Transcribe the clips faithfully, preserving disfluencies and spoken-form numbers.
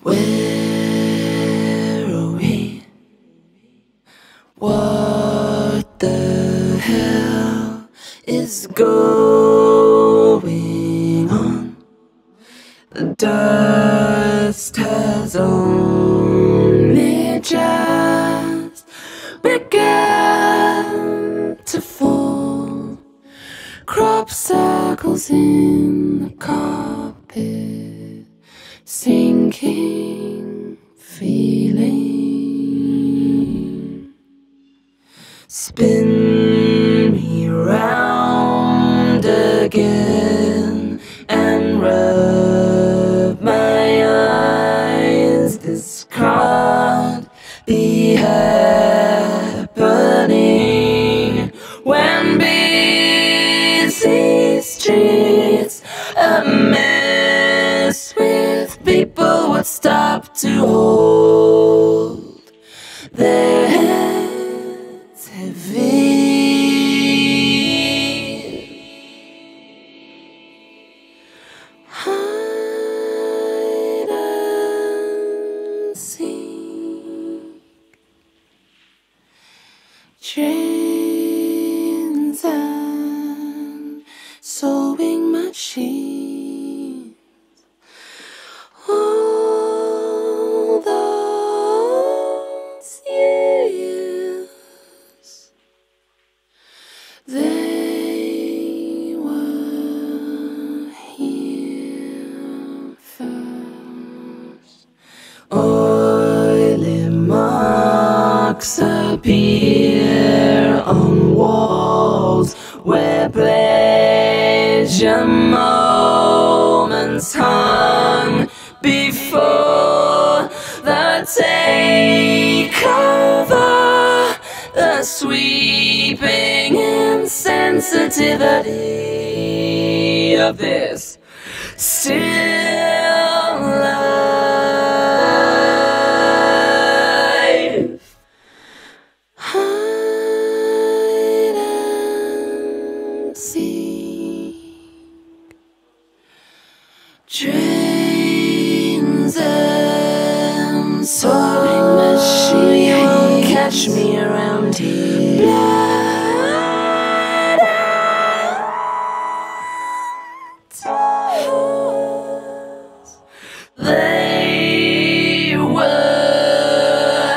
Where are we? What the hell is going on? The dust has only just begun to fall. Crop circles in the carpet, sinking feeling. Spin me round again and rub my eyes. This can't be happening when busy streets a mess with people would stop to hold their heads heavy. Hide and seek, trains and sewing machines, all those years they were here first. Oily marks appear on walls where pleasure moments hung before the takeover. The sweeping insensitivity of this still life. Hide and seek, trains and sewing machines, catch me around here. Blood and they were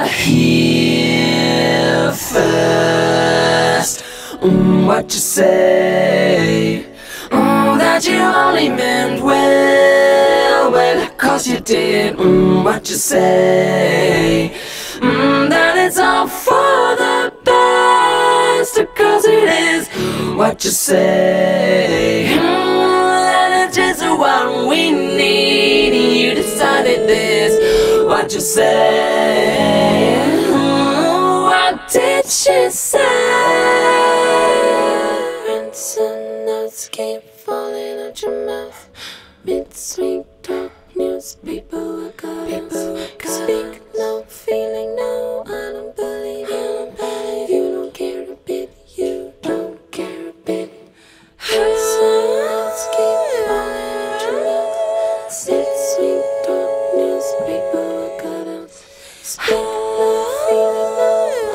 here first. Mm, what you say? Mm, that you only meant well, well, cause you did. Mm, what you say? Mm, that it's all for the best, cause it is. What you say? Mm, that it's just what we need. You decided this. What you say? Mm, what did she say? Rinse and notes keep falling out your mouth. Mid-sweet talk, newspaper work out. Speak no, feeling no, I don't believe you. You don't care a bit, you don't care a bit. Rinse and notes keep falling out your mouth. Mid-sweet talk, newspaper work out. Speak no, feeling no,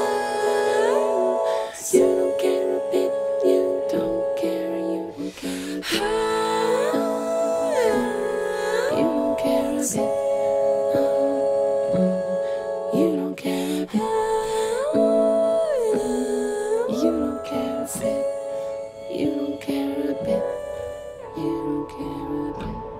you don't care a bit, you don't care, you don't care a bit. You don't care a bit. You don't care a bit. You don't care a bit. You don't care a bit. You don't care a bit.